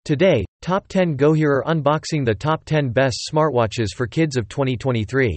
Today, Top 10 Go here are unboxing the top 10 best smartwatches for kids of 2023.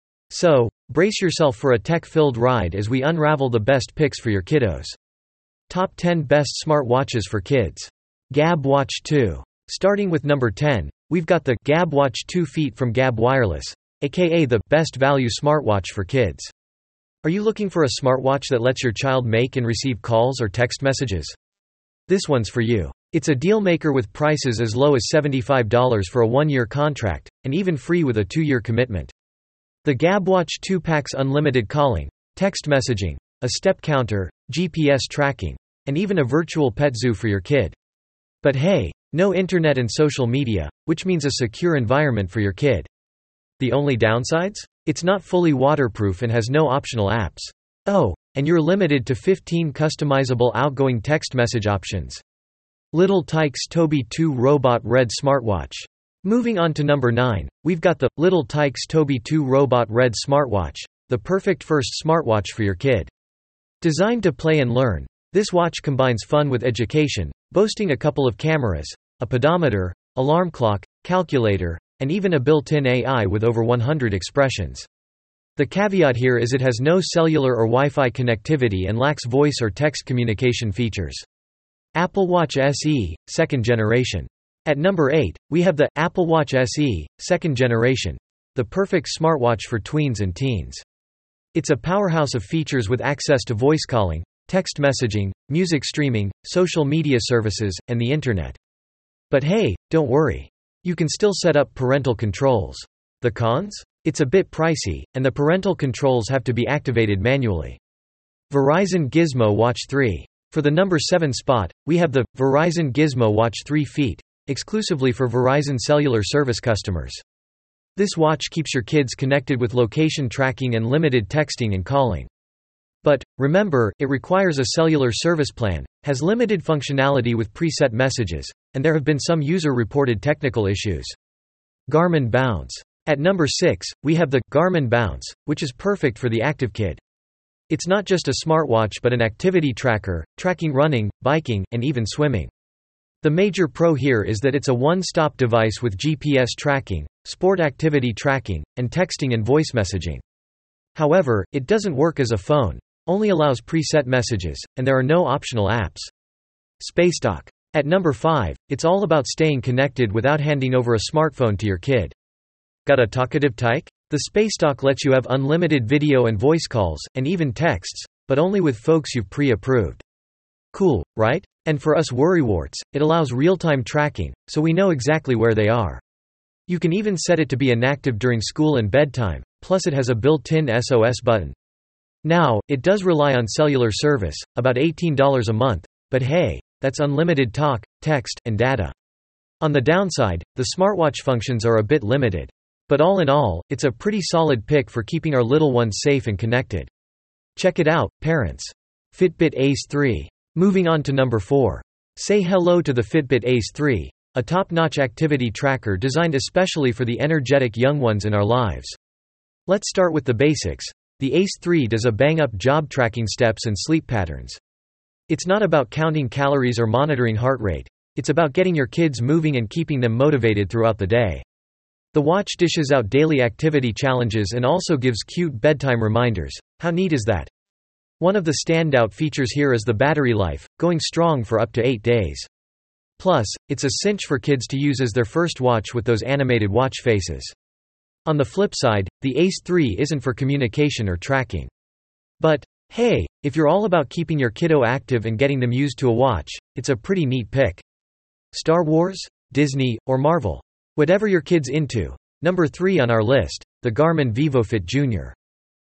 So, brace yourself for a tech-filled ride as we unravel the best picks for your kiddos. Top 10 best smartwatches for kids. Gabb Watch 2. Starting with number 10, we've got the Gabb Watch 2 Feet from Gabb Wireless, aka the best value smartwatch for kids. Are you looking for a smartwatch that lets your child make and receive calls or text messages? This one's for you. It's a deal maker with prices as low as $75 for a 1-year contract, and even free with a 2-year commitment. The Gabb Watch 2 packs unlimited calling, text messaging, a step counter, GPS tracking, and even a virtual pet zoo for your kid. But hey, no internet and social media, which means a secure environment for your kid. The only downsides? It's not fully waterproof and has no optional apps. Oh, and you're limited to 15 customizable outgoing text message options. Little Tikes Tobii 2 Robot Red Smartwatch. Moving on to number 9, we've got the Little Tikes Tobii 2 Robot Red Smartwatch, the perfect first smartwatch for your kid. Designed to play and learn, this watch combines fun with education, boasting a couple of cameras, a pedometer, alarm clock, calculator, and even a built-in AI with over 100 expressions. The caveat here is it has no cellular or Wi-Fi connectivity and lacks voice or text communication features. Apple Watch SE, 2nd generation. At number 8, we have the Apple Watch SE, 2nd generation, the perfect smartwatch for tweens and teens. It's a powerhouse of features with access to voice calling, text messaging, music streaming, social media services, and the internet. But hey, don't worry. You can still set up parental controls. The cons? It's a bit pricey, and the parental controls have to be activated manually. Verizon Gizmo Watch 3. For the number 7 spot, we have the Verizon Gizmo Watch 3 Feet, exclusively for Verizon Cellular Service customers. This watch keeps your kids connected with location tracking and limited texting and calling. But, remember, it requires a cellular service plan, has limited functionality with preset messages, and there have been some user-reported technical issues. Garmin Bounce. At number 6, we have the Garmin Bounce, which is perfect for the active kid. It's not just a smartwatch but an activity tracker, tracking running, biking, and even swimming. The major pro here is that it's a one-stop device with GPS tracking, sport activity tracking, and texting and voice messaging. However, it doesn't work as a phone, only allows preset messages, and there are no optional apps. Spacedock. At number 5, it's all about staying connected without handing over a smartphone to your kid. Got a talkative tyke? The Spacedock lets you have unlimited video and voice calls, and even texts, but only with folks you've pre-approved. Cool, right? And for us worrywarts, it allows real-time tracking, so we know exactly where they are. You can even set it to be inactive during school and bedtime, plus it has a built-in SOS button. Now, it does rely on cellular service, about $18 a month, but hey, that's unlimited talk, text, and data. On the downside, the smartwatch functions are a bit limited. But all in all, it's a pretty solid pick for keeping our little ones safe and connected. Check it out, parents. Fitbit Ace 3. Moving on to number 4. Say hello to the Fitbit Ace 3, a top-notch activity tracker designed especially for the energetic young ones in our lives. Let's start with the basics. The Ace 3 does a bang-up job tracking steps and sleep patterns. It's not about counting calories or monitoring heart rate. It's about getting your kids moving and keeping them motivated throughout the day. The watch dishes out daily activity challenges and also gives cute bedtime reminders. How neat is that? One of the standout features here is the battery life, going strong for up to 8 days. Plus, it's a cinch for kids to use as their first watch with those animated watch faces. On the flip side, the Ace 3 isn't for communication or tracking. But, hey, if you're all about keeping your kiddo active and getting them used to a watch, it's a pretty neat pick. Star Wars, Disney, or Marvel? Whatever your kid's into. Number 3 on our list, the Garmin VivoFit Jr.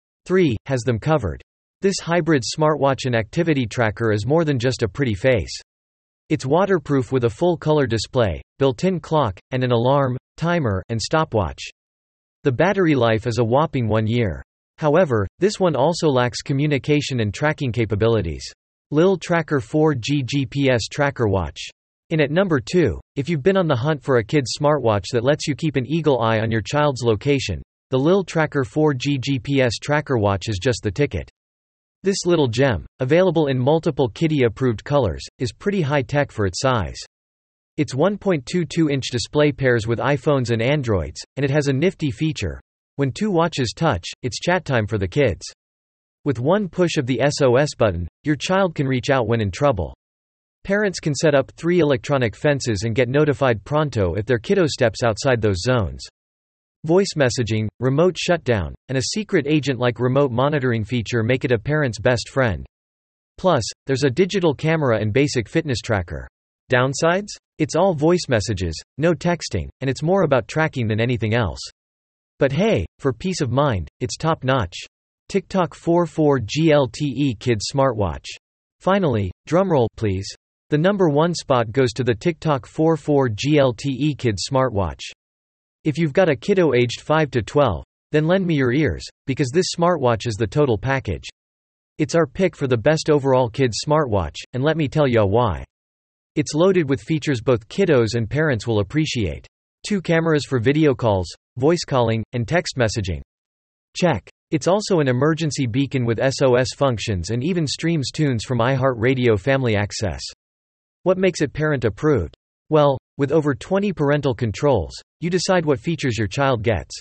3 has them covered. This hybrid smartwatch and activity tracker is more than just a pretty face. It's waterproof with a full-color display, built-in clock, and an alarm, timer, and stopwatch. The battery life is a whopping 1 year. However, this one also lacks communication and tracking capabilities. Lil Tracker 4G GPS Tracker Watch. In at number 2, if you've been on the hunt for a kid's smartwatch that lets you keep an eagle eye on your child's location, the Lil Tracker 4G GPS Tracker Watch is just the ticket. This little gem, available in multiple kiddie-approved colors, is pretty high-tech for its size. Its 1.22-inch display pairs with iPhones and Androids, and it has a nifty feature. When two watches touch, it's chat time for the kids. With one push of the SOS button, your child can reach out when in trouble. Parents can set up 3 electronic fences and get notified pronto if their kiddo steps outside those zones. Voice messaging, remote shutdown, and a secret agent-like remote monitoring feature make it a parent's best friend. Plus, there's a digital camera and basic fitness tracker. Downsides? It's all voice messages, no texting, and it's more about tracking than anything else. But hey, for peace of mind, it's top-notch. TikTok 44 GLTE Kids Smartwatch. Finally, drumroll please. The number 1 spot goes to the TikTok 44 GLTE Kids Smartwatch. If you've got a kiddo aged 5 to 12, then lend me your ears, because this smartwatch is the total package. It's our pick for the best overall kids smartwatch, and let me tell ya why. It's loaded with features both kiddos and parents will appreciate. 2 cameras for video calls, voice calling, and text messaging. Check. It's also an emergency beacon with SOS functions and even streams tunes from iHeartRadio Family Access. What makes it parent approved? Well, with over 20 parental controls, you decide what features your child gets.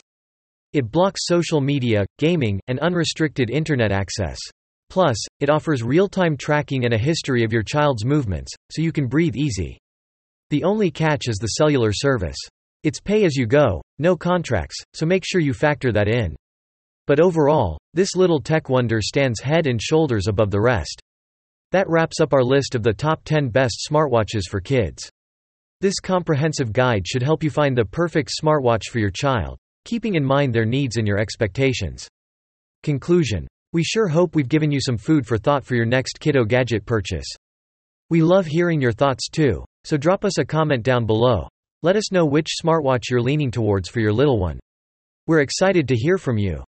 It blocks social media, gaming, and unrestricted internet access. Plus, it offers real-time tracking and a history of your child's movements, so you can breathe easy. The only catch is the cellular service. It's pay-as-you-go, no contracts, so make sure you factor that in. But overall, this little tech wonder stands head and shoulders above the rest. That wraps up our list of the top 10 best smartwatches for kids. This comprehensive guide should help you find the perfect smartwatch for your child, keeping in mind their needs and your expectations. Conclusion. We sure hope we've given you some food for thought for your next kiddo gadget purchase. We love hearing your thoughts too, so drop us a comment down below. Let us know which smartwatch you're leaning towards for your little one. We're excited to hear from you.